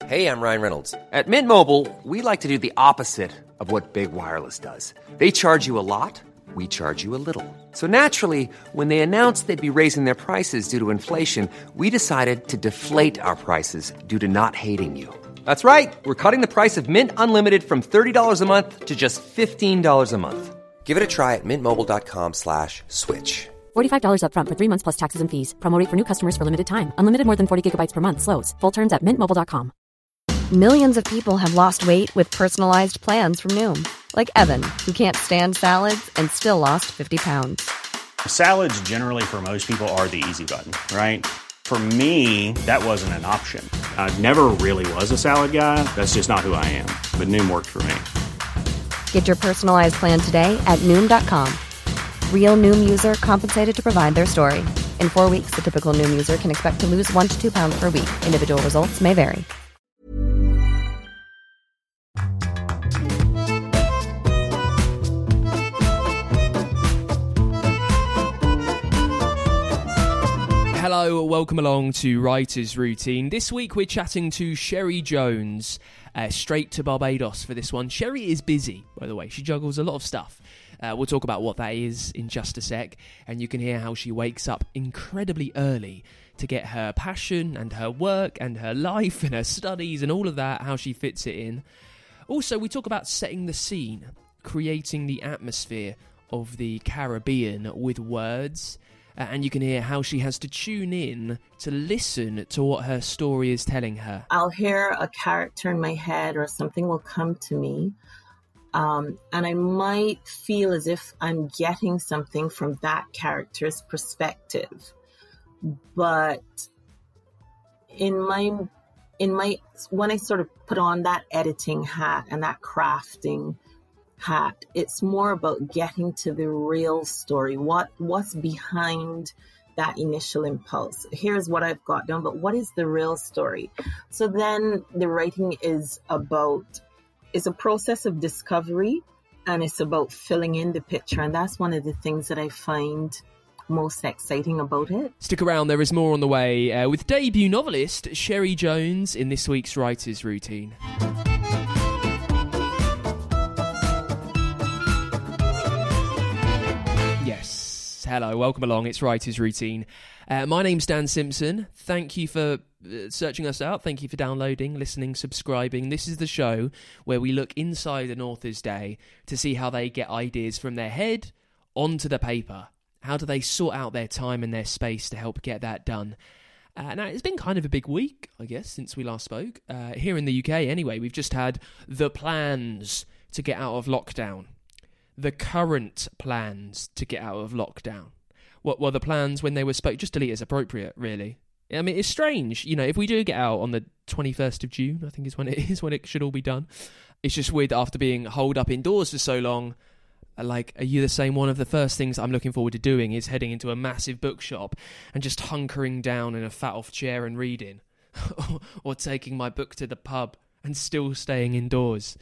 Hey, I'm Ryan Reynolds. At Mint Mobile, we like to do the opposite of what Big Wireless does. They charge you a lot, we charge you a little. So naturally, when they announced they'd be raising their prices due to inflation, we decided to deflate our prices due to not hating you. That's right. We're cutting the price of Mint Unlimited from $30 a month to just $15 a month. Give it a try at mintmobile.com/switch. $45 up front for 3 months plus taxes and fees. Promo rate for new customers for limited time. Unlimited more than 40 gigabytes per month. Slows full terms at mintmobile.com. Millions of people have lost weight with personalized plans from Noom. Like Evan, who can't stand salads and still lost 50 pounds. Salads generally for most people are the easy button, right? For me, that wasn't an option. I never really was a salad guy. That's just not who I am. But Noom worked for me. Get your personalized plan today at Noom.com. Real Noom user compensated to provide their story. In 4 weeks, the typical Noom user can expect to lose 1 to 2 pounds per week. Individual results may vary. Hello, welcome along to Writer's Routine. This week we're chatting to Sherry Jones, straight to Barbados for this one. Sherry is busy, by the way. She juggles a lot of stuff. We'll talk about what that is in just a sec, and you can hear how she wakes up incredibly early to get her passion and her work and her life and her studies and all of that, how she fits it in. Also, we talk about setting the scene, creating the atmosphere of the Caribbean with words. And you can hear how she has to tune in to listen to what her story is telling her. I'll hear a character in my head or something will come to me. And I might feel as if I'm getting something from that character's perspective. But when I sort of put on that editing hat and that crafting hat, it's more about getting to the real story. What's behind that initial impulse? Here's what I've got down, but what is the real story? So then the writing is a process of discovery, and it's about filling in the picture. And that's one of the things that I find most exciting about it. Stick around, there is more on the way with debut novelist Sherry Jones in this week's Writer's Routine. Hello, welcome along. It's Writer's Routine. My name's Dan Simpson. Thank you for searching us out. Thank you for downloading, listening, subscribing. This is the show where we look inside an author's day to see how they get ideas from their head onto the paper. How do they sort out their time and their space to help get that done? Now, it's been kind of a big week, I guess, since we last spoke. Here in the UK, anyway, we've just had the plans to get out of lockdown. The current plans to get out of lockdown. What were the plans when they were spoke? Just delete as appropriate, really. I mean, it's strange. You know, if we do get out on the 21st of June, I think is when it should all be done. It's just weird after being holed up indoors for so long. Like, are you the same? One of the first things I'm looking forward to doing is heading into a massive bookshop and just hunkering down in a fat off chair and reading. Or taking my book to the pub and still staying indoors.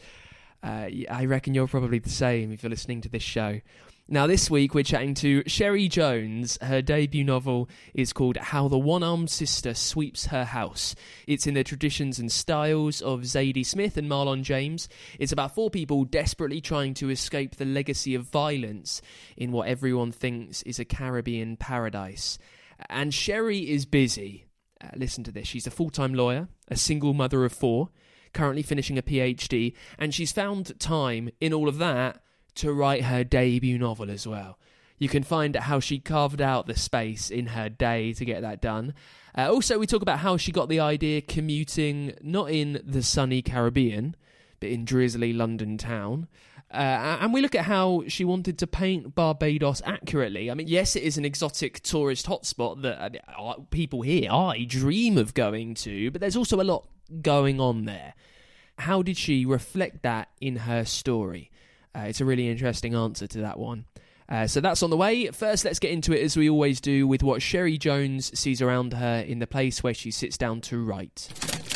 I reckon you're probably the same if you're listening to this show. Now, this week we're chatting to Sherry Jones. Her debut novel is called How the One-Armed Sister Sweeps Her House. It's in the traditions and styles of Zadie Smith and Marlon James. It's about 4 people desperately trying to escape the legacy of violence in what everyone thinks is a Caribbean paradise. And Sherry is busy. Listen to this. She's a full-time lawyer, a single mother of 4, currently finishing a PhD, and she's found time in all of that to write her debut novel as well. You can find how she carved out the space in her day to get that done. Also, we talk about how she got the idea commuting not in the sunny Caribbean, but in drizzly London town. And we look at how she wanted to paint Barbados accurately. I mean, yes, it is an exotic tourist hotspot that people here, I dream of going to, but there's also a lot going on there. How did she reflect that in her story? It's a really interesting answer to that one. So that's on the way. First, let's get into it as we always do with what Sherry Jones sees around her in the place where she sits down to write.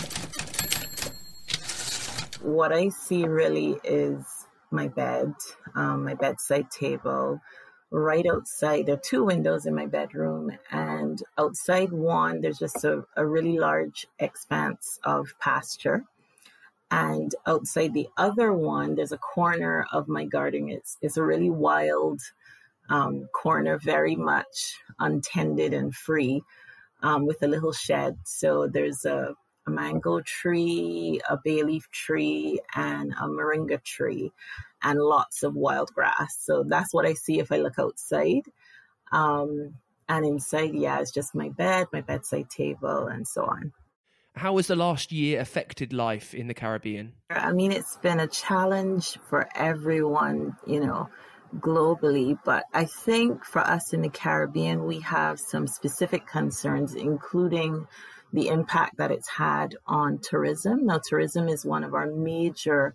What I see really is my bed, my bedside table, right outside. There are two windows in my bedroom, and outside one, there's just a really large expanse of pasture. And outside the other one, there's a corner of my garden. It's a really wild corner, very much untended and free, with a little shed. So there's a mango tree, a bay leaf tree, and a moringa tree, and lots of wild grass. So that's what I see if I look outside. And inside, it's just my bed, my bedside table, and so on. How has the last year affected life in the Caribbean? I mean, it's been a challenge for everyone, globally. But I think for us in the Caribbean, we have some specific concerns, including the impact that it's had on tourism. Now, tourism is one of our major,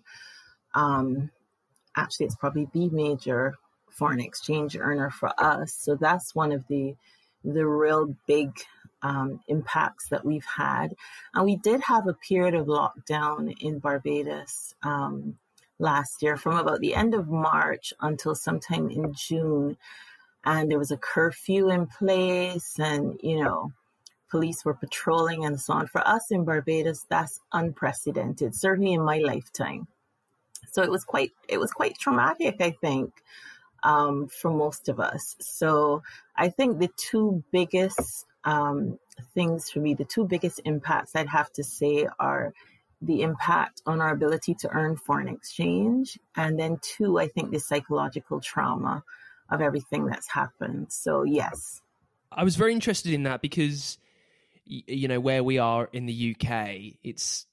actually, it's probably the major foreign exchange earner for us. So that's one of the real big impacts that we've had. And we did have a period of lockdown in Barbados last year from about the end of March until sometime in June. And there was a curfew in place, and, police were patrolling and so on. For us in Barbados, that's unprecedented, certainly in my lifetime. So it was quite traumatic, I think, for most of us. So I think the two biggest things for me, the two biggest impacts I'd have to say are the impact on our ability to earn foreign exchange. And then two, I think the psychological trauma of everything that's happened. So yes. I was very interested in that because, where we are in the UK, it's,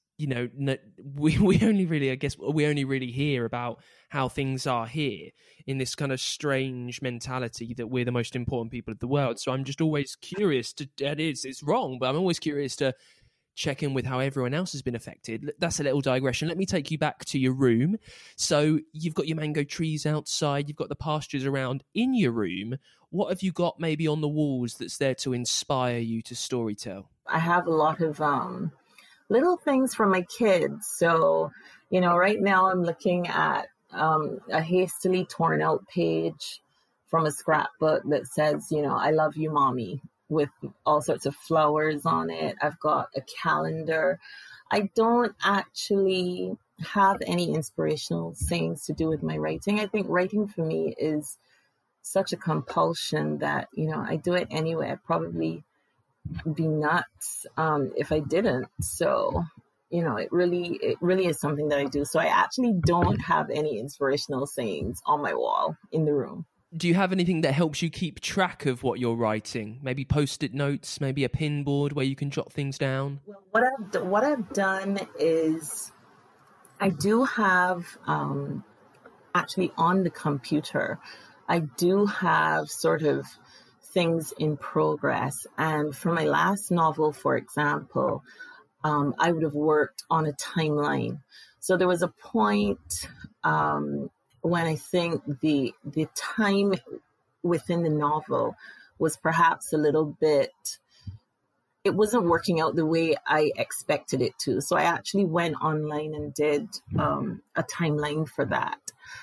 we only really hear about how things are here in this kind of strange mentality that we're the most important people of the world. So I'm just always curious it's wrong, but I'm always curious to check in with how everyone else has been affected. That's a little digression. Let me take you back to your room. So you've got your mango trees outside, you've got the pastures around in your room. What have you got maybe on the walls that's there to inspire you to storytell? I have a lot of little things for my kids. So, right now I'm looking at a hastily torn out page from a scrapbook that says, I love you, mommy, with all sorts of flowers on it. I've got a calendar. I don't actually have any inspirational sayings to do with my writing. I think writing for me is such a compulsion that, I do it anyway. I'd probably be nuts if I didn't. So, it really is something that I do. So I actually don't have any inspirational sayings on my wall in the room. Do you have anything that helps you keep track of what you're writing? Maybe Post-it notes, maybe a pin board where you can jot things down? Well, what I've done is I do have, actually on the computer, I do have sort of things in progress. And for my last novel, for example, I would have worked on a timeline. So there was a point when I think the time within the novel was perhaps a little bit, it wasn't working out the way I expected it to. So I actually went online and did a timeline for that.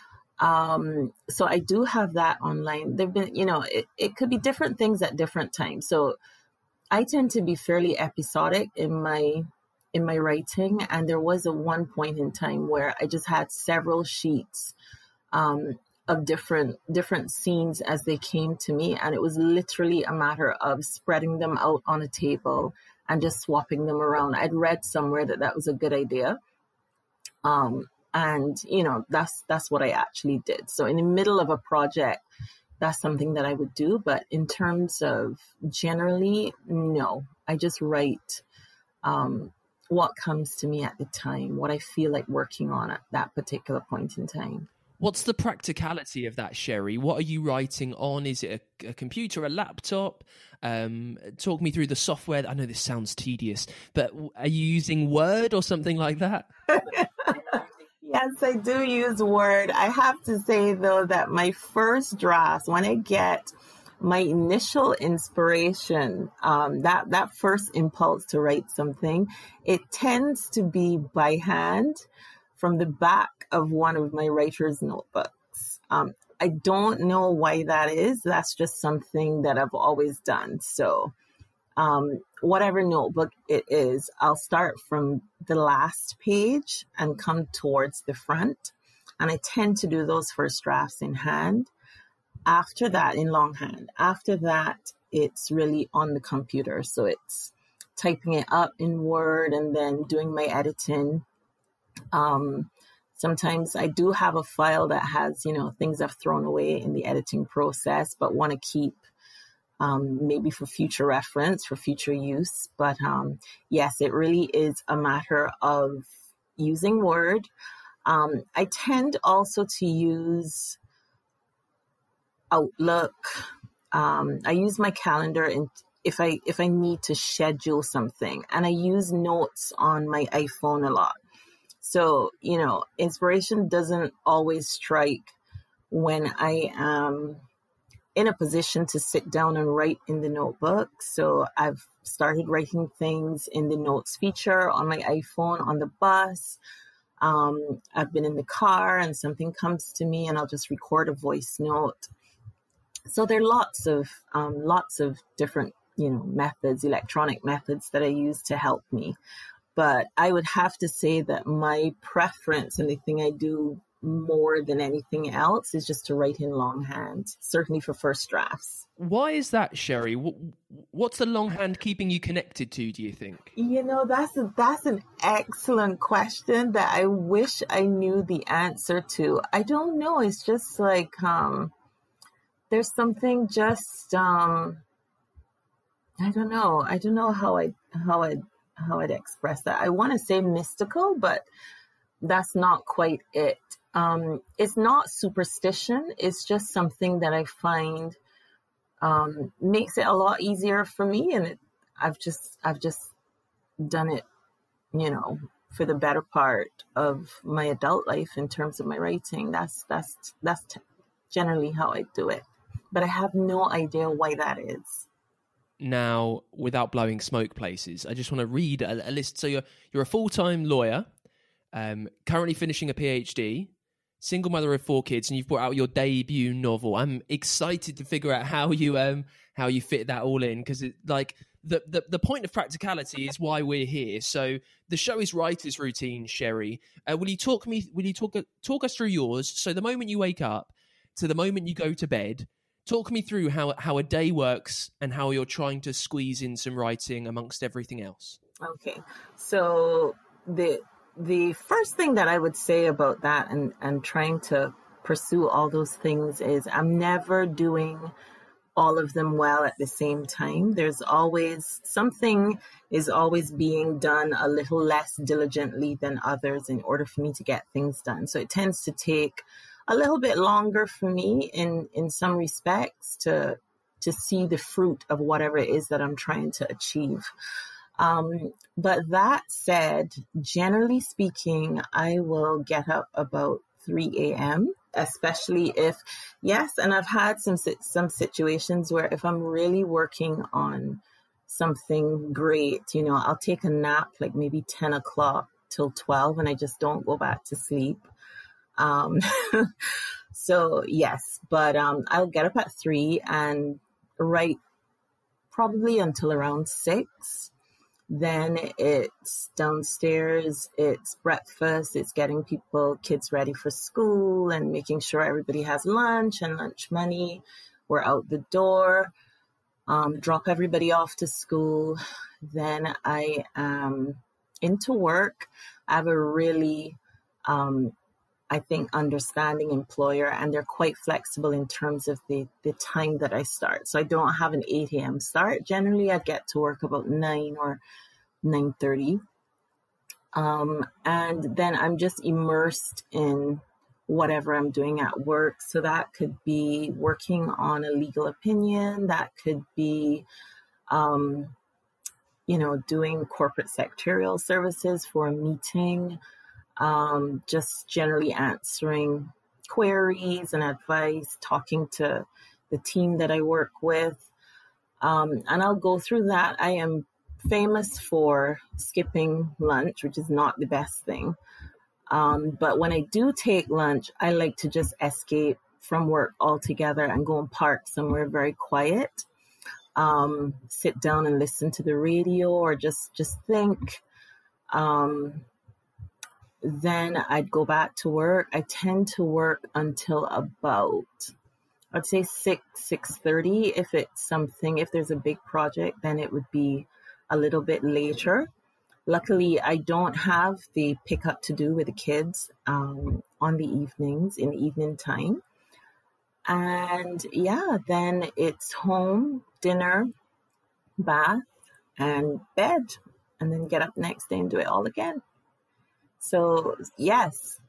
So I do have that online. There've been, it could be different things at different times. So I tend to be fairly episodic in my writing. And there was one point in time where I just had several sheets of different scenes as they came to me. And it was literally a matter of spreading them out on a table and just swapping them around. I'd read somewhere that was a good idea. And, that's what I actually did. So in the middle of a project, that's something that I would do. But in terms of generally, no, I just write what comes to me at the time, what I feel like working on at that particular point in time. What's the practicality of that, Sherry? What are you writing on? Is it a computer, a laptop? Talk me through the software. I know this sounds tedious, but are you using Word or something like that? Yes, I do use Word. I have to say, though, that my first drafts, when I get my initial inspiration, that first impulse to write something, it tends to be by hand from the back of one of my writer's notebooks. I don't know why that is. That's just something that I've always done. So whatever notebook it is, I'll start from the last page and come towards the front. And I tend to do those first drafts in hand. After that, in longhand. After that, it's really on the computer. So it's typing it up in Word and then doing my editing. Sometimes I do have a file that has, things I've thrown away in the editing process, but want to keep maybe for future reference, for future use. But yes, it really is a matter of using Word. I tend also to use Outlook. I use my calendar if I need to schedule something, and I use notes on my iPhone a lot. So, inspiration doesn't always strike when I am in a position to sit down and write in the notebook. So I've started writing things in the notes feature on my iPhone on the bus. I've been in the car and something comes to me and I'll just record a voice note. So there are lots of different, methods, electronic methods that I use to help me. But I would have to say that my preference and the thing I do more than anything else is just to write in longhand, certainly for first drafts. Why is that, Sherry? What's the longhand keeping you connected to, do you think? That's an excellent question that I wish I knew the answer to. I don't know. It's just like, there's something just, I don't know. I don't know how I'd express that. I want to say mystical, but that's not quite it. It's not superstition. It's just something that I find makes it a lot easier for me, and I've just done it, for the better part of my adult life in terms of my writing. That's generally how I do it, but I have no idea why that is. Now, without blowing smoke places, I just want to read a list. So you're a full-time lawyer, currently finishing a PhD, single mother of 4 kids, and you've brought out your debut novel. I'm excited to figure out how you fit that all in, because the point of practicality is why we're here. So the show is Writer's Routine, Sherry. Will you talk us through yours? So the moment you wake up to the moment you go to bed. Talk me through how a day works and how you're trying to squeeze in some writing amongst everything else. Okay. So the first thing that I would say about that and trying to pursue all those things is I'm never doing all of them well at the same time. There's always something is always being done a little less diligently than others in order for me to get things done. So it tends to take a little bit longer for me in some respects to see the fruit of whatever it is that I'm trying to achieve. But that said, generally speaking, I will get up about 3 a.m., especially and I've had some situations where if I'm really working on something great, I'll take a nap like maybe 10 o'clock till 12 and I just don't go back to sleep. So yes, but I'll get up at 3 and write probably until around 6. Then it's downstairs, it's breakfast, it's getting kids ready for school and making sure everybody has lunch and lunch money. We're out the door, drop everybody off to school. Then I am into work. I have a really, I think, understanding employer, and they're quite flexible in terms of the time that I start. So I don't have an 8 a.m. start. Generally, I get to work about 9 or 9:30. And then I'm just immersed in whatever I'm doing at work. So that could be working on a legal opinion. That could be, doing corporate secretarial services for a meeting. Just generally answering queries and advice, talking to the team that I work with. And I'll go through that. I am famous for skipping lunch, which is not the best thing. But when I do take lunch, I like to just escape from work altogether and go and park somewhere very quiet, sit down and listen to the radio or just think. Then I'd go back to work. I tend to work until about, I'd say 6:30. If there's a big project, then it would be a little bit later. Luckily, I don't have the pickup to do with the kids on the evenings, in the evening time. And yeah, then it's home, dinner, bath, and bed, and then get up next day and do it all again. So yes,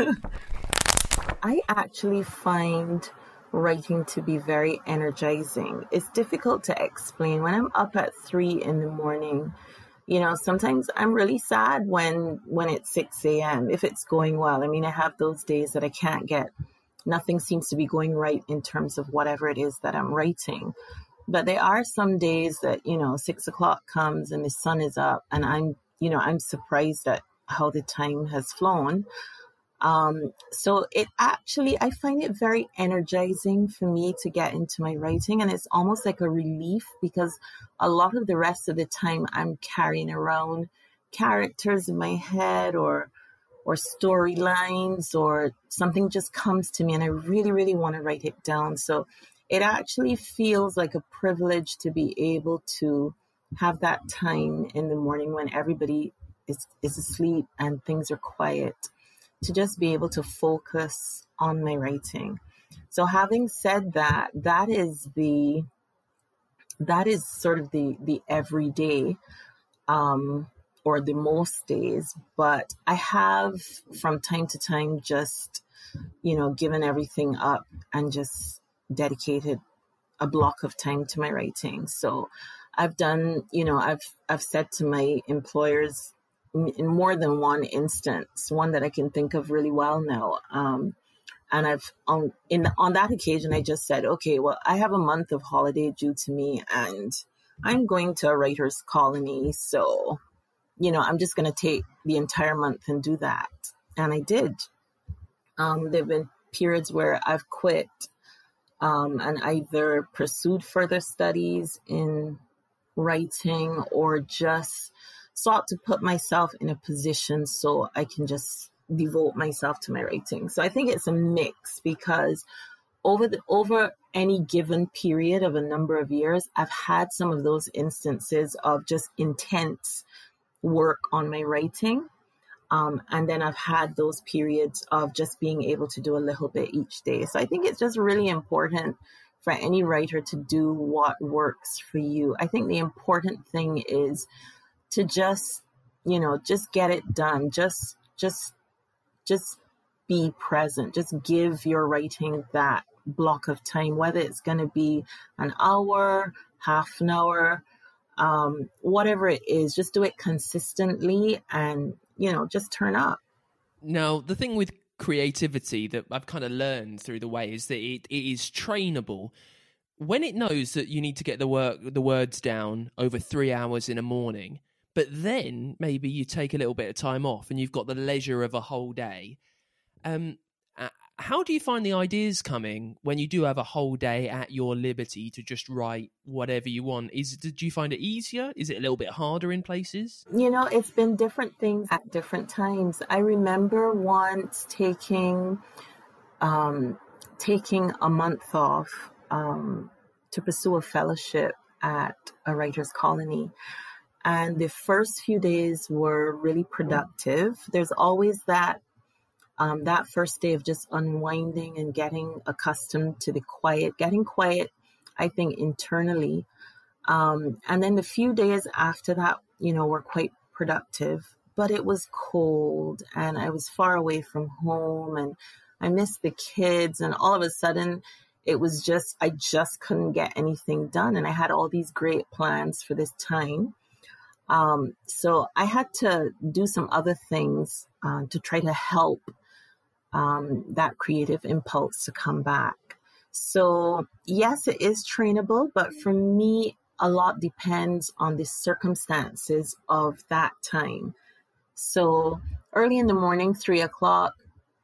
I actually find writing to be very energizing. It's difficult to explain. When I'm up at 3 a.m, sometimes I'm really sad when it's 6 a.m. if it's going well. I mean, I have those days that I can't nothing seems to be going right in terms of whatever it is that I'm writing. But there are some days that, 6 o'clock comes and the sun is up and I'm surprised at how the time has flown. So I find it very energizing for me to get into my writing, and it's almost like a relief because a lot of the rest of the time I'm carrying around characters in my head or storylines, or something just comes to me and I really, really want to write it down. So it actually feels like a privilege to be able to have that time in the morning when everybody is asleep and things are quiet, to just be able to focus on my writing. So having said that, that is sort of the everyday, or the most days, but I have from time to time just, given everything up and just dedicated a block of time to my writing. So I've done, I've said to my employers in more than one instance, one that I can think of really well now. And I've on that occasion, I just said, okay, well, I have a month of holiday due to me and I'm going to a writer's colony. So, I'm just going to take the entire month and do that. And I did. There've been periods where I've quit, and either pursued further studies in writing or just sought to put myself in a position so I can just devote myself to my writing. So I think it's a mix, because over any given period of a number of years, I've had some of those instances of just intense work on my writing. And then I've had those periods of just being able to do a little bit each day. So I think it's just really important for any writer to do what works for you. I think the important thing is to just get it done. Just be present. Just give your writing that block of time, whether it's going to be an hour, half an hour, whatever it is. Just do it consistently and, just turn up. Now, the thing with creativity that I've kind of learned through the way is that it is trainable. When it knows that you need to get the words down over 3 hours in a morning, but then maybe you take a little bit of time off and you've got the leisure of a whole day. How do you find the ideas coming when you do have a whole day at your liberty to just write whatever you want? Do you find it easier? Is it a little bit harder in places? It's been different things at different times. I remember once taking a month off to pursue a fellowship at a writer's colony. And the first few days were really productive. There's always that first day of just unwinding and getting accustomed to the quiet, getting quiet, I think, internally. And then the few days after that, were quite productive, but it was cold and I was far away from home and I missed the kids. And all of a sudden it was I just couldn't get anything done. And I had all these great plans for this time. So I had to do some other things to try to help that creative impulse to come back. So yes, it is trainable, but for me, a lot depends on the circumstances of that time. So early in the morning, 3 o'clock,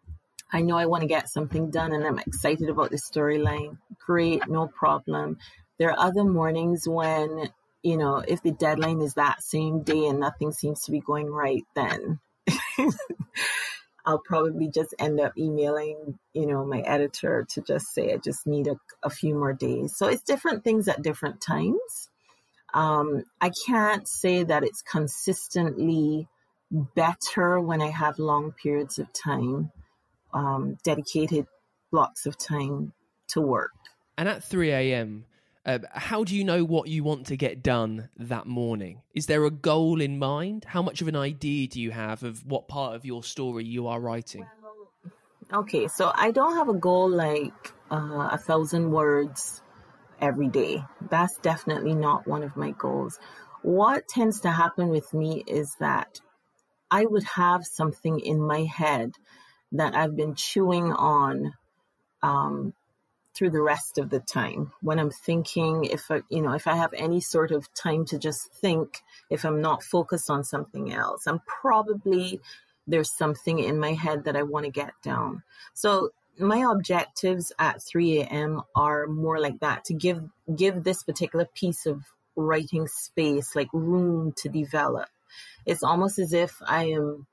I know I want to get something done and I'm excited about the storyline. Great, no problem. There are other mornings when, if the deadline is that same day and nothing seems to be going right, then I'll probably just end up emailing, my editor to just say I just need a few more days. So it's different things at different times. I can't say that it's consistently better when I have long periods of time, dedicated blocks of time to work. And at 3 a.m., how do you know what you want to get done that morning? Is there a goal in mind? How much of an idea do you have of what part of your story you are writing? Okay, so I don't have a goal like 1,000 words every day. That's definitely not one of my goals. What tends to happen with me is that I would have something in my head that I've been chewing on through the rest of the time. When I'm thinking, if I have any sort of time to just think, if I'm not focused on something else, there's something in my head that I want to get down. So my objectives at 3 a.m. are more like that, to give this particular piece of writing space, like room to develop. It's almost as if I'm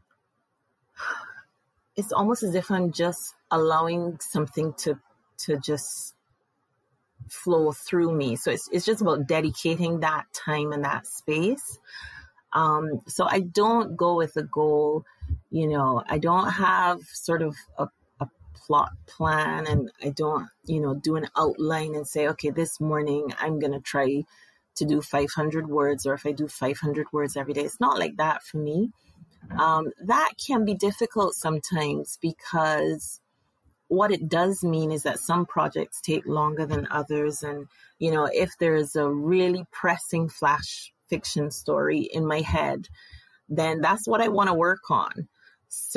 just allowing something to just flow through me. So it's just about dedicating that time and that space. So I don't go with a goal, I don't have sort of a plot plan, and I don't, do an outline and say, okay, this morning I'm going to try to do 500 words, or if I do 500 words every day. It's not like that for me. That can be difficult sometimes, because what it does mean is that some projects take longer than others. And, if there's a really pressing flash fiction story in my head, then that's what I want to work on. So,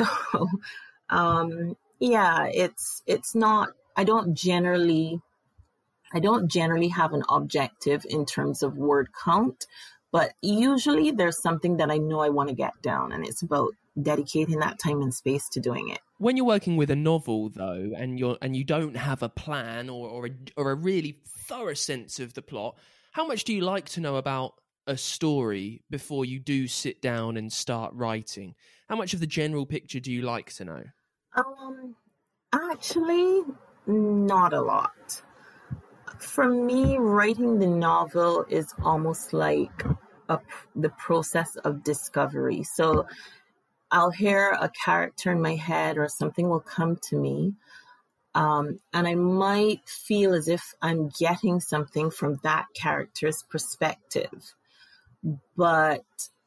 it's not, I don't generally have an objective in terms of word count, but usually there's something that I know I want to get down, and it's about dedicating that time and space to doing it. When you're working with a novel, though, and you don't have a plan or a really thorough sense of the plot, how much do you like to know about a story before you do sit down and start writing? How much of the general picture do you like to know? Actually, not a lot. For me, writing the novel is almost like the process of discovery. So I'll hear a character in my head, or something will come to me, and I might feel as if I'm getting something from that character's perspective. But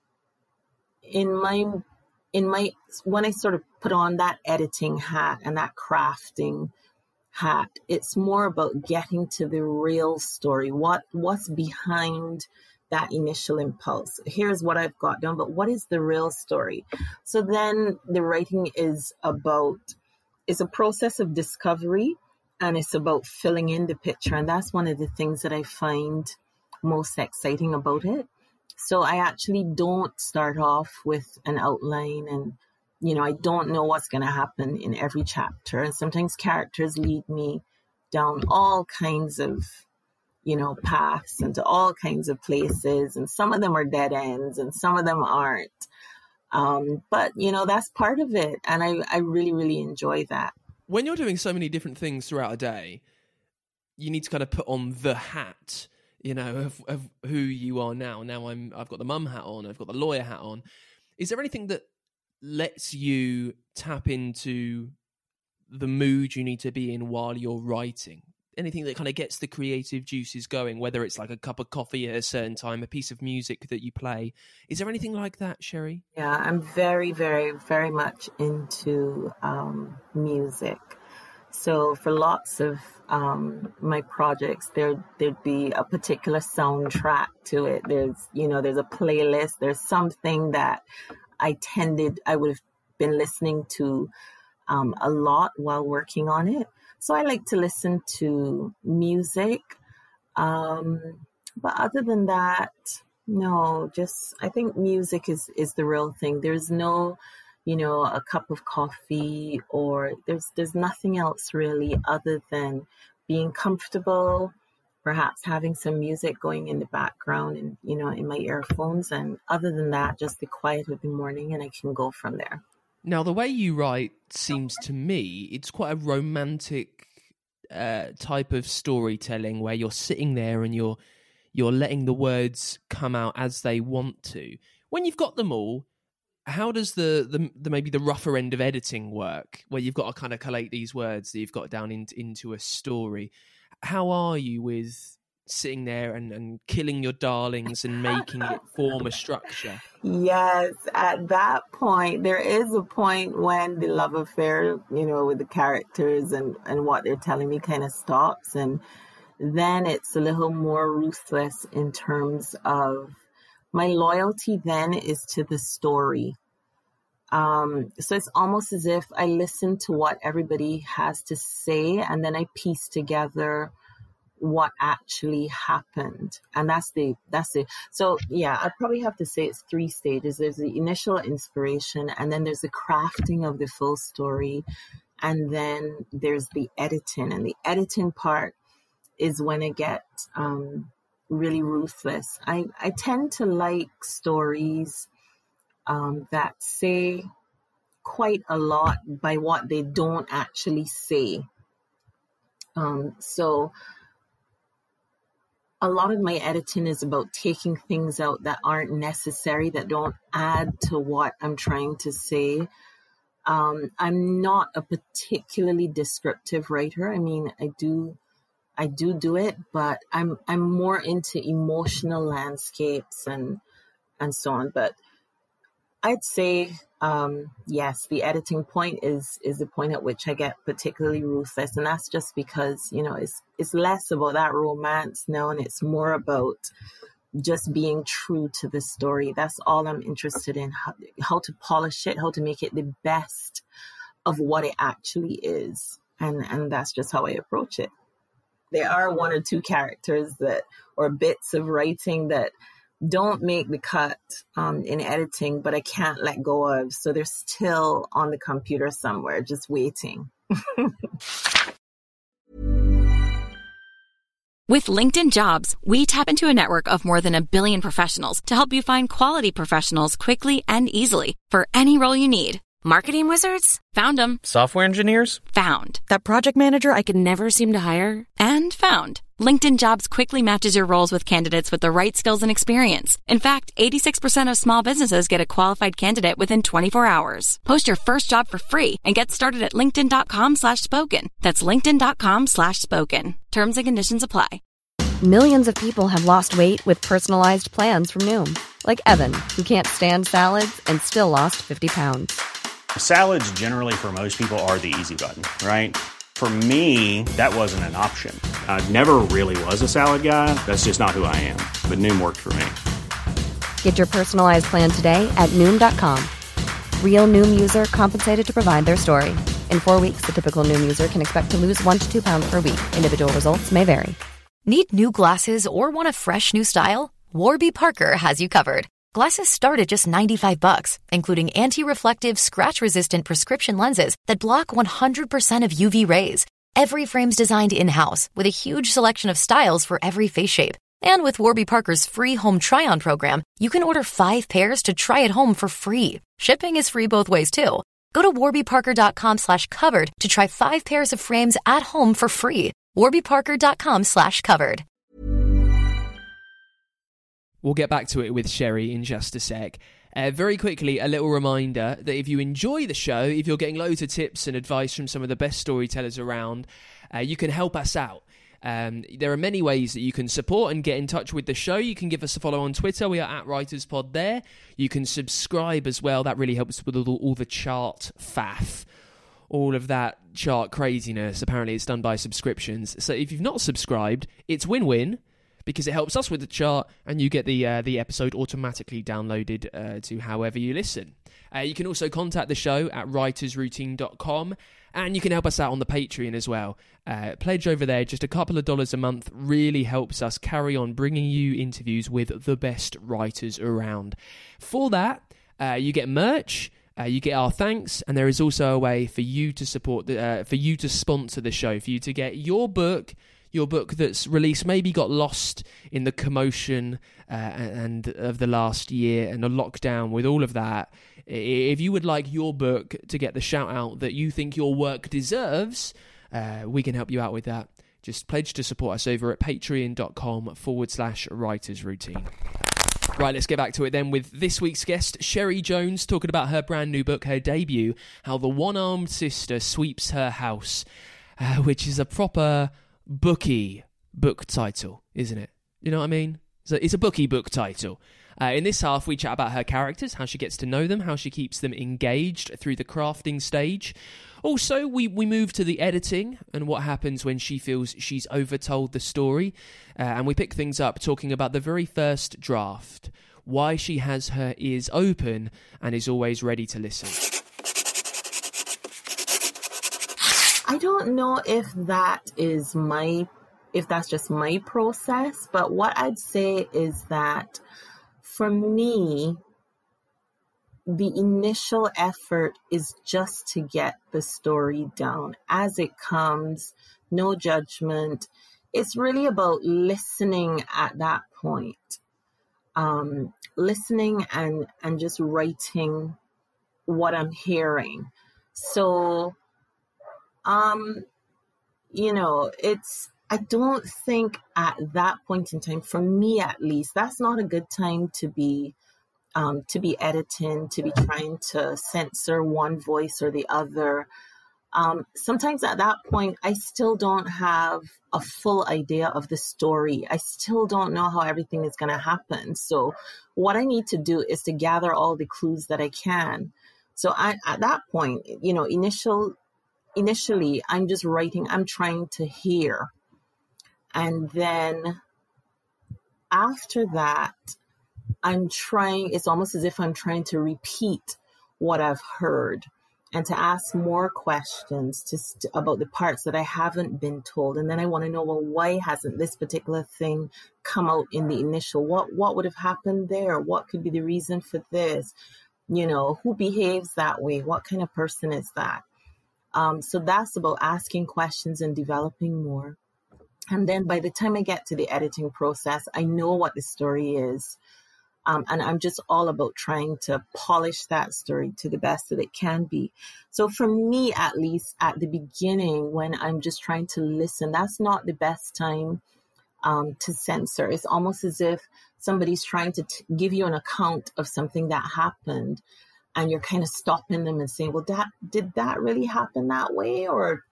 when I sort of put on that editing hat and that crafting hat, it's more about getting to the real story. What's behind that initial impulse? Here's what I've got done, but what is the real story? So then the writing is a process of discovery, and it's about filling in the picture. And that's one of the things that I find most exciting about it. So I actually don't start off with an outline, and I don't know what's going to happen in every chapter. And sometimes characters lead me down all kinds of, paths and to all kinds of places. And some of them are dead ends and some of them aren't. But, that's part of it. And I really, really enjoy that. When you're doing so many different things throughout a day, you need to kind of put on the hat, of who you are now. Now I've got the mum hat on, I've got the lawyer hat on. Is there anything that lets you tap into the mood you need to be in while you're writing? Anything that kind of gets the creative juices going, whether it's like a cup of coffee at a certain time, a piece of music that you play. Is there anything like that, Sherry? Yeah, I'm very, very, very much into music. So for lots of my projects, there'd be a particular soundtrack to it. There's a playlist. There's something that I would have been listening to a lot while working on it. So I like to listen to music. But other than that, no, I think music is the real thing. There's no a cup of coffee, or there's nothing else really other than being comfortable, perhaps having some music going in the background and, in my earphones. And other than that, just the quiet of the morning, and I can go from there. Now, the way you write seems to me, it's quite a romantic type of storytelling where you're sitting there and you're letting the words come out as they want to. When you've got them all, how does the maybe the rougher end of editing work, where you've got to kind of collate these words that you've got down into a story? How are you with sitting there and killing your darlings and making it form a structure? Yes, at that point, there is a point when the love affair, with the characters and what they're telling me kind of stops. And then it's a little more ruthless in terms of my loyalty then is to the story. So it's almost as if I listen to what everybody has to say, and then I piece together what actually happened. And that's it. So yeah, I probably have to say it's 3 stages. There's the initial inspiration, and then there's the crafting of the full story. And then there's the editing, and the editing part is when I get, really ruthless. I tend to like stories, that say quite a lot by what they don't actually say. So a lot of my editing is about taking things out that aren't necessary, that don't add to what I'm trying to say. I'm not a particularly descriptive writer. I mean, I do it, but I'm more into emotional landscapes and so on. But I'd say, yes, the editing point is the point at which I get particularly ruthless. And that's just because, it's less about that romance now, and it's more about just being true to the story. That's all I'm interested in, how to polish it, how to make it the best of what it actually is. And that's just how I approach it. There are 1 or 2 characters or bits of writing that don't make the cut in editing, but I can't let go of. So they're still on the computer somewhere, just waiting. With LinkedIn Jobs, we tap into a network of more than 1 billion professionals to help you find quality professionals quickly and easily for any role you need. Marketing wizards? Found them. Software engineers? Found. That project manager I could never seem to hire? And found. LinkedIn Jobs quickly matches your roles with candidates with the right skills and experience. In fact, 86% of small businesses get a qualified candidate within 24 hours. Post your first job for free and get started at linkedin.com/spoken. That's linkedin.com/spoken. Terms and conditions apply. Millions of people have lost weight with personalized plans from Noom. Like Evan, who can't stand salads and still lost 50 pounds. Salads generally for most people are the easy button, right? For me, that wasn't an option. I never really was a salad guy. That's just not who I am. But Noom worked for me. Get your personalized plan today at Noom.com. Real Noom user compensated to provide their story. In 4 weeks, the typical Noom user can expect to lose 1 to 2 pounds per week. Individual results may vary. Need new glasses or want a fresh new style? Warby Parker has you covered. Glasses start at just $95, including anti-reflective, scratch-resistant prescription lenses that block 100% of UV rays. Every frame's designed in-house with a huge selection of styles for every face shape. And with Warby Parker's free home try-on program, you can order 5 pairs to try at home for free. Shipping is free both ways, too. Go to warbyparker.com/covered to try 5 pairs of frames at home for free. warbyparker.com/covered. We'll get back to it with Sherry in just a sec. Very quickly, a little reminder that if you enjoy the show, if you're getting loads of tips and advice from some of the best storytellers around, you can help us out. There are many ways that you can support and get in touch with the show. You can give us a follow on Twitter. We are @WritersPod there. You can subscribe as well. That really helps with all the chart faff. All of that chart craziness. Apparently it's done by subscriptions. So if you've not subscribed, it's win-win, because it helps us with the chart and you get the episode automatically downloaded to however you listen. You can also contact the show at writersroutine.com, and you can help us out on the Patreon as well. Pledge over there, just a couple of dollars a month really helps us carry on bringing you interviews with the best writers around. For that, you get merch. You get our thanks, and there is also a way for you to support for you to sponsor the show, for you to get your book that's released, maybe got lost in the commotion and of the last year and the lockdown with all of that. If you would like your book to get the shout out that you think your work deserves, we can help you out with that. Just pledge to support us over at patreon.com/writersroutine. Right, let's get back to it then with this week's guest, Sherry Jones, talking about her brand new book, her debut, How the One-Armed Sister Sweeps Her House, which is a proper booky book title, isn't it? You know what I mean? So it's a booky book title. In this half, we chat about her characters, how she gets to know them, how she keeps them engaged through the crafting stage. Also, we move to the editing and what happens when she feels she's overtold the story. And we pick things up talking about the very first draft, why she has her ears open and is always ready to listen. I don't know if that's just my process, but what I'd say is that for me, the initial effort is just to get the story down as it comes, no judgment. It's really about listening at that point, listening and just writing what I'm hearing. So, I don't think at that point in time, for me at least, that's not a good time to be editing, to be trying to censor one voice or the other. Sometimes at that point, I still don't have a full idea of the story. I still don't know how everything is going to happen. So what I need to do is to gather all the clues that I can. So at that point, initially, I'm just writing, I'm trying to hear. And then after that, it's almost as if I'm trying to repeat what I've heard and to ask more questions about the parts that I haven't been told. And then I want to know, well, why hasn't this particular thing come out in the initial? What would have happened there? What could be the reason for this? Who behaves that way? What kind of person is that? So that's about asking questions and developing more. And then by the time I get to the editing process, I know what the story is. And I'm just all about trying to polish that story to the best that it can be. So for me, at least at the beginning, when I'm just trying to listen, that's not the best time to censor. It's almost as if somebody's trying to give you an account of something that happened. And you're kind of stopping them and saying, well, did that really happen that way? Or,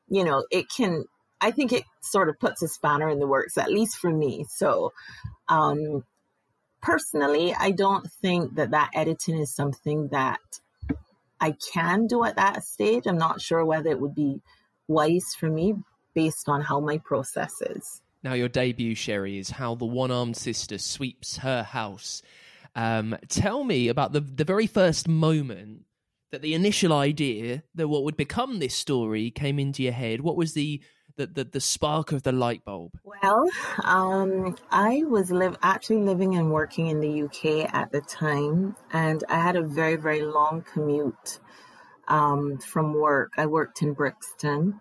I think it sort of puts a spanner in the works, at least for me. So personally, I don't think that editing is something that I can do at that stage. I'm not sure whether it would be wise for me based on how my process is. Now, your debut, Sherry, is How the One-Armed Sister Sweeps Her House. Tell me about the very first moment that the initial idea that what would become this story came into your head. What was the spark of the light bulb? Well, I was actually living and working in the UK at the time, and I had a very, very long commute from work. I worked in Brixton,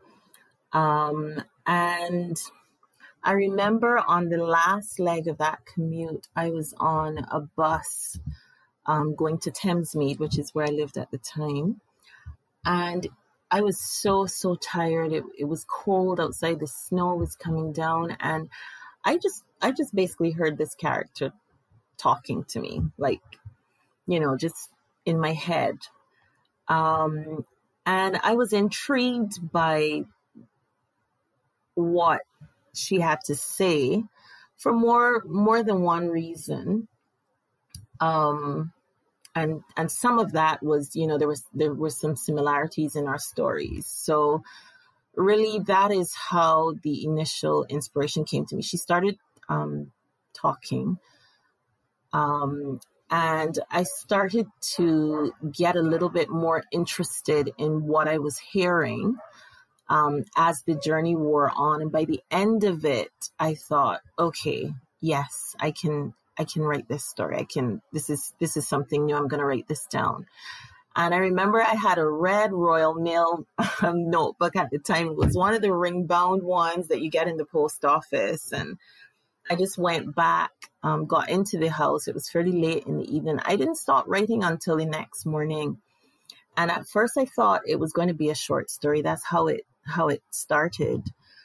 and I remember on the last leg of that commute, I was on a bus going to Thamesmead, which is where I lived at the time. And I was so tired. It was cold outside. The snow was coming down. And I just basically heard this character talking to me, like, just in my head. And I was intrigued by what she had to say for more than one reason. And some of that was, there were some similarities in our stories. So really that is how the initial inspiration came to me. She started talking, and I started to get a little bit more interested in what I was hearing as the journey wore on. And by the end of it, I thought, okay, yes, I can write this story. This is something new. I'm going to write this down. And I remember I had a red Royal Mail notebook at the time. It was one of the ring-bound ones that you get in the post office. And I just went back, got into the house. It was fairly late in the evening. I didn't stop writing until the next morning. And at first I thought it was going to be a short story. That's how it started.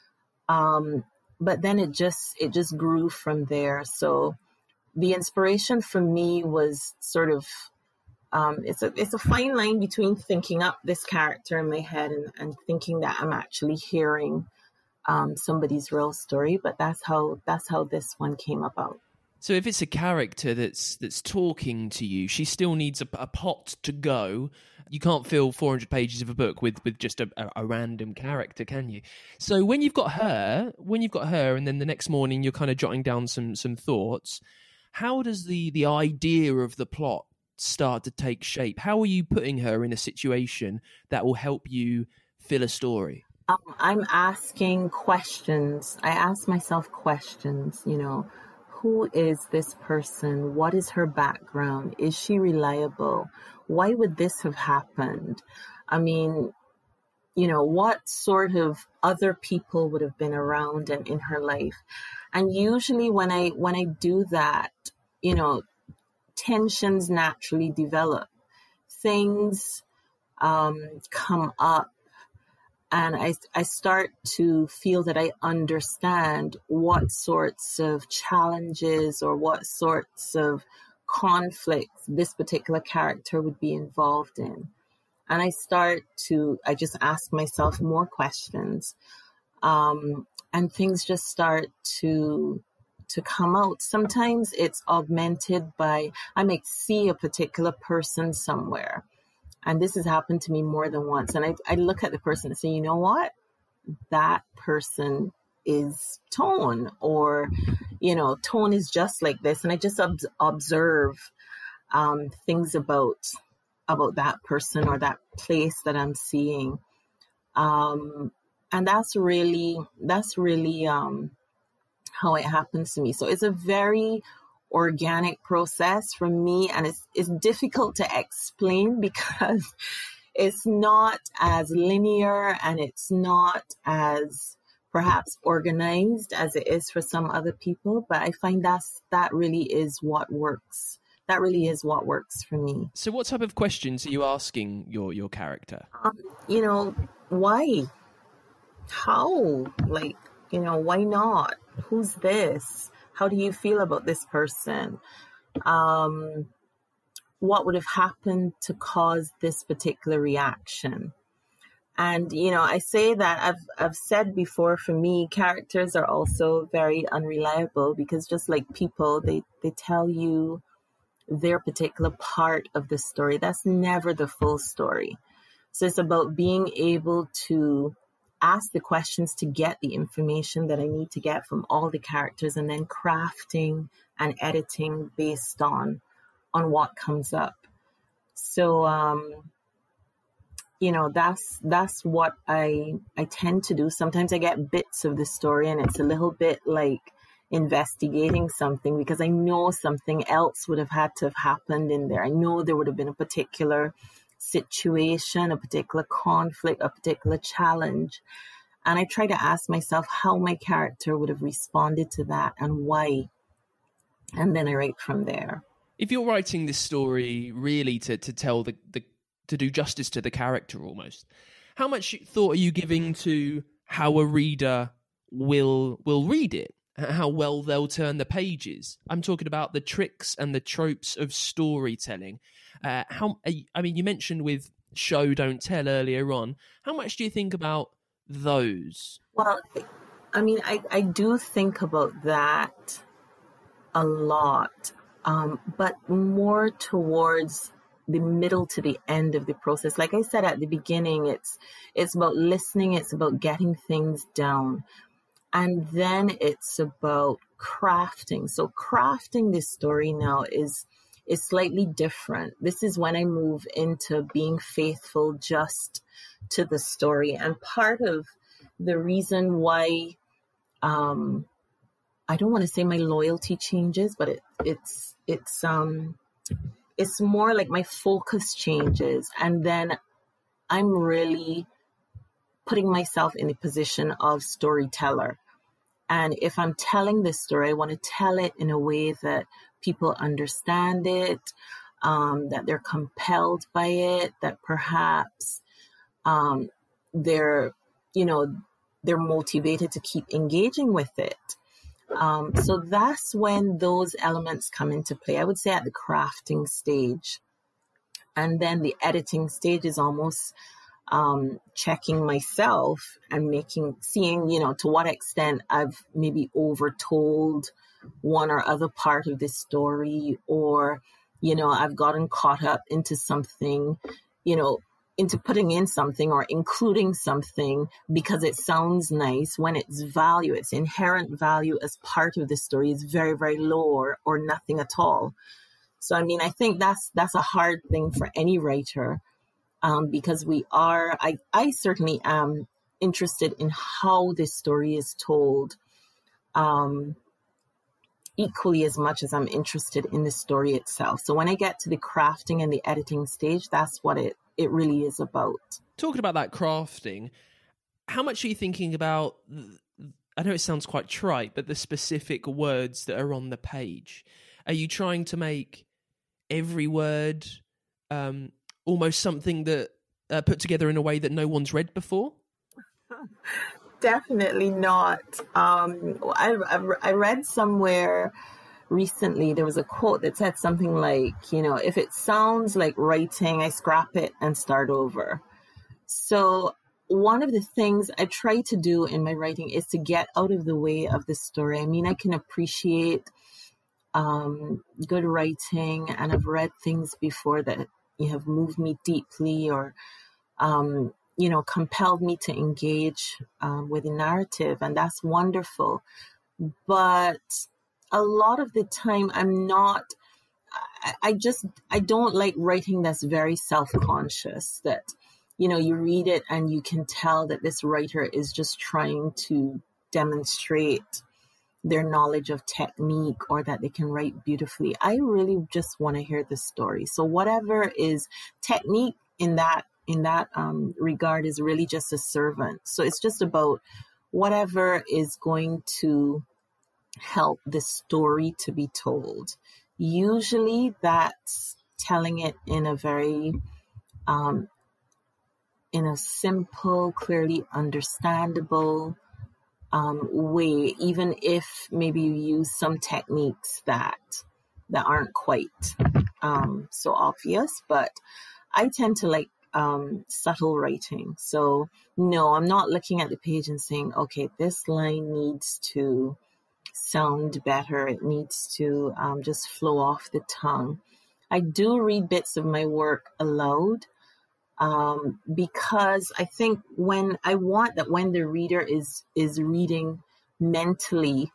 But then it just grew from there. So the inspiration for me was sort of, it's a fine line between thinking up this character in my head and thinking that I'm actually hearing somebody's real story. But that's how this one came about. So if it's a character that's talking to you, she still needs a pot to go. You can't fill 400 pages of a book with just a random character, can you? So when you've got her, and then the next morning you're kind of jotting down some thoughts, how does the idea of the plot start to take shape? How are you putting her in a situation that will help you fill a story? I'm asking questions. I ask myself questions, Who is this person? What is her background? Is she reliable? Why would this have happened? I mean, what sort of other people would have been around and in her life? And usually when I do that, tensions naturally develop. Things come up. And I start to feel that I understand what sorts of challenges or what sorts of conflicts this particular character would be involved in. And I just ask myself more questions. And things just start to come out. Sometimes it's augmented by, I might see a particular person somewhere. And this has happened to me more than once. And I look at the person and say, you know what? That person is Tone, or, Tone is just like this. And I just observe things about that person or that place that I'm seeing. And that's really how it happens to me. So it's a very organic process for me, and it's difficult to explain because it's not as linear and it's not as perhaps organized as it is for some other people, but I find that really is what works. That really is what works for me. So what type of questions are you asking your character? Why? How? Why not? Who's this? How do you feel about this person? What would have happened to cause this particular reaction? And, I say that I've said before, for me, characters are also very unreliable because just like people, they tell you their particular part of the story. That's never the full story. So it's about being able to ask the questions to get the information that I need to get from all the characters, and then crafting and editing based on what comes up. So, that's what I tend to do. Sometimes I get bits of the story and it's a little bit like investigating something because I know something else would have had to have happened in there. I know there would have been a particular situation, a particular conflict, a particular challenge. And I try to ask myself how my character would have responded to that and why. And then I write from there. If you're writing this story really to tell to do justice to the character almost, how much thought are you giving to how a reader will read it? How well they'll turn the pages? I'm talking about the tricks and the tropes of storytelling. You mentioned with show, don't tell earlier on. How much do you think about those? Well, I do think about that a lot, but more towards the middle to the end of the process. Like I said at the beginning, it's about listening, it's about getting things down. And then it's about crafting. So crafting this story now is slightly different. This is when I move into being faithful just to the story. And part of the reason why, I don't want to say my loyalty changes, but it's more like my focus changes, and then I'm really putting myself in the position of storyteller. And if I'm telling this story, I want to tell it in a way that people understand it, that they're compelled by it, that perhaps they're motivated to keep engaging with it. So that's when those elements come into play. I would say at the crafting stage. And then the editing stage is almost checking myself and seeing, to what extent I've maybe overtold one or other part of this story, or, I've gotten caught up into something, into putting in something or including something because it sounds nice when its inherent value as part of the story is very, very low or nothing at all. So, I think that's a hard thing for any writer. Because I certainly am interested in how this story is told, equally as much as I'm interested in the story itself. So when I get to the crafting and the editing stage, that's what it really is about. Talking about that crafting, how much are you thinking about, I know it sounds quite trite, but the specific words that are on the page? Are you trying to make every word almost something that put together in a way that no one's read before? Definitely not. I read somewhere recently, there was a quote that said something like, if it sounds like writing, I scrap it and start over. So one of the things I try to do in my writing is to get out of the way of the story. I can appreciate good writing, and I've read things before that have moved me deeply or, compelled me to engage with the narrative. And that's wonderful. But a lot of the time I don't like writing that's very self-conscious, that, you read it and you can tell that this writer is just trying to demonstrate their knowledge of technique or that they can write beautifully. I really just want to hear the story. So whatever is technique in that regard is really just a servant. So it's just about whatever is going to help the story to be told. Usually that's telling it in a very, in a simple, clearly understandable way, even if maybe you use some techniques that aren't quite so obvious. But I tend to like subtle writing. So no, I'm not looking at the page and saying, okay, this line needs to sound better. It needs to just flow off the tongue. I do read bits of my work aloud because I think when the reader is reading mentally,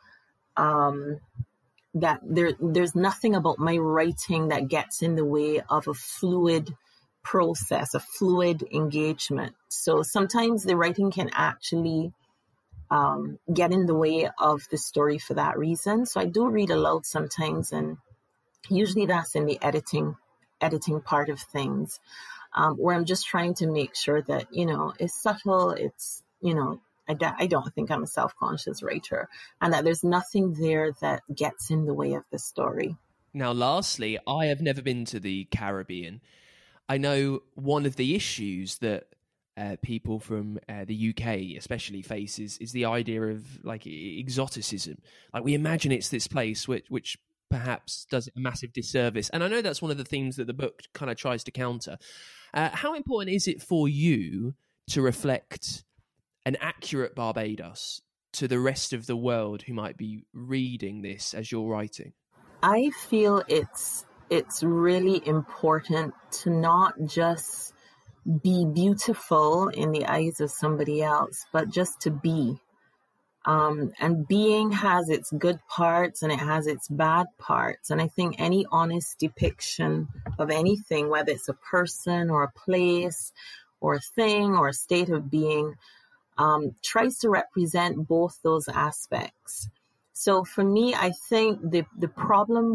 that there's nothing about my writing that gets in the way of a fluid process, a fluid engagement. So sometimes the writing can actually get in the way of the story for that reason. So I do read aloud sometimes, and usually that's in the editing part of things, where I'm just trying to make sure that, it's subtle, it's, I don't think I'm a self-conscious writer, and that there's nothing there that gets in the way of the story. Now, lastly, I have never been to the Caribbean. I know one of the issues that people from the UK especially face is the idea of like exoticism. Like we imagine it's this place which perhaps does a massive disservice. And I know that's one of the themes that the book kind of tries to counter. How important is it for you to reflect an accurate Barbados to the rest of the world who might be reading this as you're writing? I feel it's really important to not just be beautiful in the eyes of somebody else, but just to be. And being has its good parts and it has its bad parts. And I think any honest depiction of anything, whether it's a person or a place or a thing or a state of being, tries to represent both those aspects. So for me, I think the problem with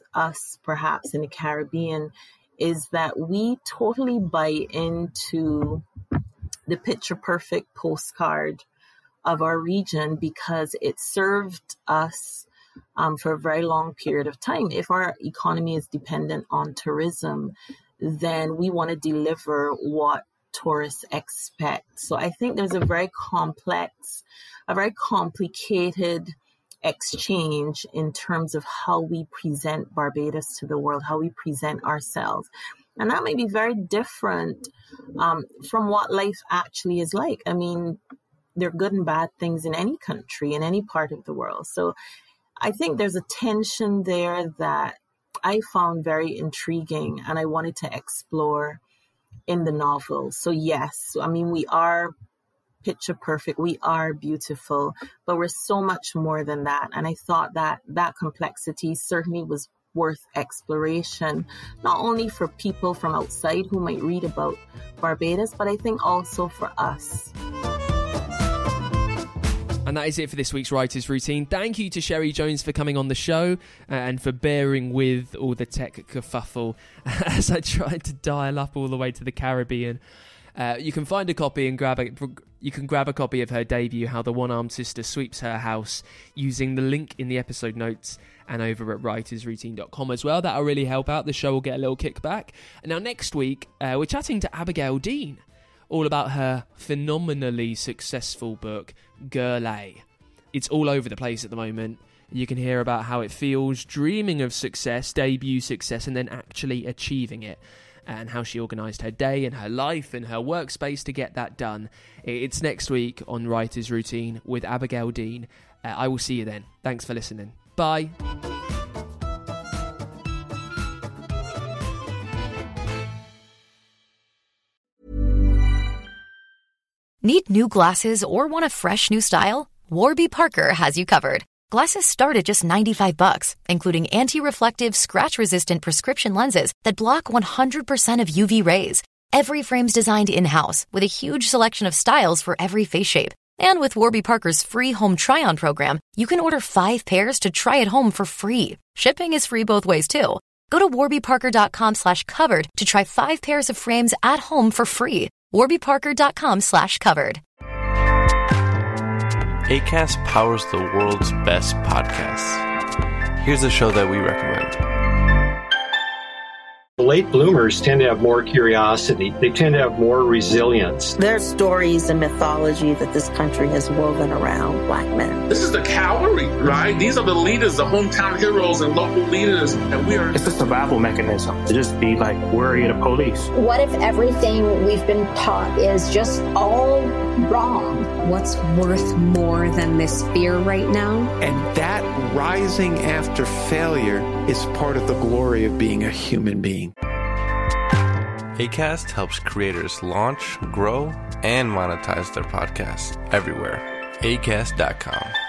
us, perhaps in the Caribbean, is that we totally buy into the picture perfect postcard of our region because it served us for a very long period of time. If our economy is dependent on tourism, then we want to deliver what tourists expect. So I think there's a very complex, a very complicated exchange in terms of how we present Barbados to the world, how we present ourselves. And that may be very different from what life actually is like. I mean, there are good and bad things in any country, in any part of the world. So I think there's a tension there that I found very intriguing and I wanted to explore in the novel. So yes, I mean, we are picture perfect, we are beautiful, but we're so much more than that. And I thought that that complexity certainly was worth exploration, not only for people from outside who might read about Barbados, but I think also for us. And that is it for this week's Writer's Routine. Thank you to Sherry Jones for coming on the show and for bearing with all the tech kerfuffle as I tried to dial up all the way to the Caribbean. You can find a copy and grab a copy of her debut, How the One-Armed Sister Sweeps Her House, using the link in the episode notes and over at writersroutine.com as well. That'll really help out. The show will get a little kickback. And now next week, we're chatting to Abigail Dean, all about her phenomenally successful book, Girl A. It's all over the place at the moment. You can hear about how it feels dreaming of success, debut success, and then actually achieving it, and how she organised her day and her life and her workspace to get that done. It's next week on Writer's Routine with Abigail Dean. I will see you then. Thanks for listening. Bye. Need new glasses or want a fresh new style? Warby Parker has you covered. Glasses start at just $95, including anti-reflective, scratch-resistant prescription lenses that block 100% of UV rays. Every frame's designed in-house with a huge selection of styles for every face shape. And with Warby Parker's free home try-on program, you can order 5 pairs to try at home for free. Shipping is free both ways, too. Go to warbyparker.com/covered to try 5 pairs of frames at home for free. warbyparker.com/covered. Acast powers the world's best podcasts. Here's a show that we recommend. Late bloomers tend to have more curiosity. They tend to have more resilience. There's stories and mythology that this country has woven around Black men. This is the cavalry, right? These are the leaders, the hometown heroes and local leaders. And we are... It's a survival mechanism to just be like worried of police. What if everything we've been taught is just all wrong? What's worth more than this fear right now? And that rising after failure is part of the glory of being a human being. Acast helps creators launch, grow, and monetize their podcasts everywhere. Acast.com.